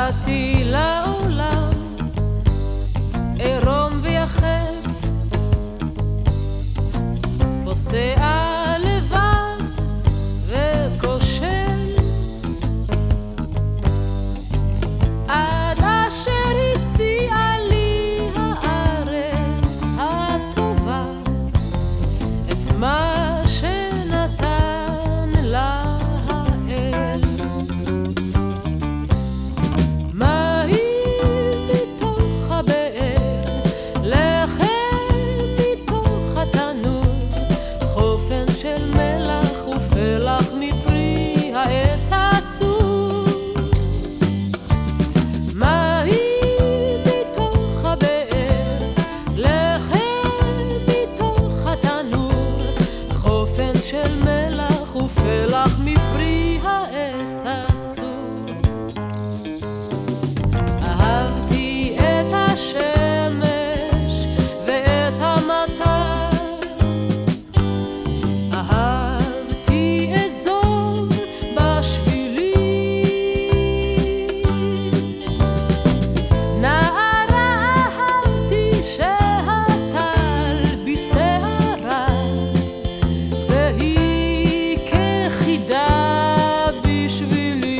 באתי לעולם עירום ויחד, פוסע לבד וכושל, עד אשר הציעה לי הארץ הטובה את מה שנתן לה האל. מים מתוך הבאר, לחם מתוך התנור, חופן של מלח ופלח מפרי העץ האסור. מים מתוך הבאר, לחם מתוך התנור, חופן של מלח ופלח מפרי העץ האסור. אהבתי את השמש ואת המטר, אהבתי אזור בשבילים, נערה אהבתי שהטל בשערה, והיא כחידה בשבילי.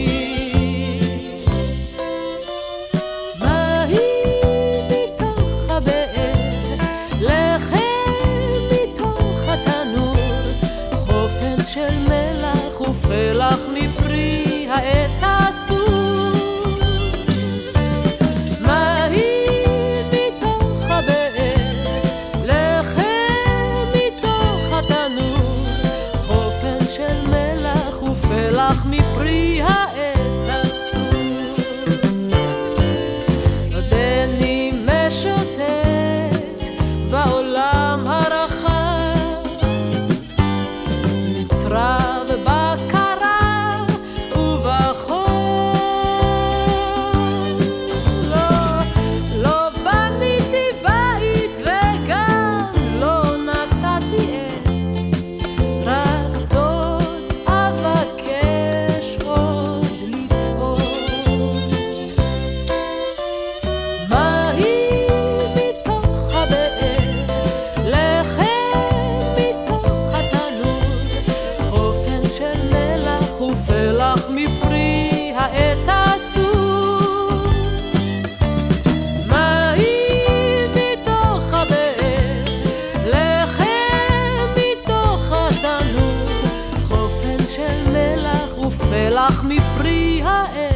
מים מתוך הבאר, לחם מתוך התנור, חופן של מלח ופלח מפרי העץ האסור. מים מתוך הבאר, לחם מתוך התנור, חופן של מלח ופלח מפרי העץ האסור. עודני משוטט בעולם הרחב, נצרב בקרה ובחול. לא בניתי בית וגם לא נטעתי עץ, רק זאת אבקש עוד לטעום. מים מתוך הבאר, לחם מתוך התנור, חופן של מלח ופלח מפרי העץ האסור. מים מתוך הבאר, לחם מתוך התנור, חופן של מלח ופלח מפרי העץ